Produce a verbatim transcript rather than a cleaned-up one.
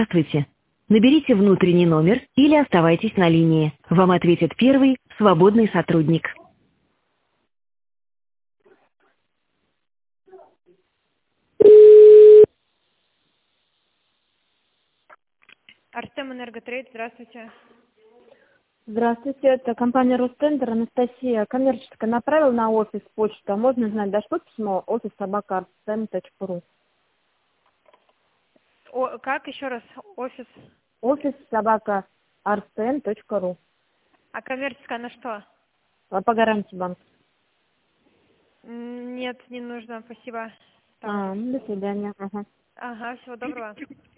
Здравствуйте. Наберите внутренний номер или оставайтесь на линии. Вам ответит первый свободный сотрудник. Артем Энерготрейд, здравствуйте. Здравствуйте, это компания Ростендер, Анастасия. Коммерческая направила на офис почту. А можно знать, дошло письмо офис собака артем точка ру. О, как еще раз? Офис. Офис собака артем точка ру. А коммерческая на что? А по гарантии банк. М, Нет, не нужно, спасибо. Так. А, ну, до свидания. Ага. Ага, всего доброго.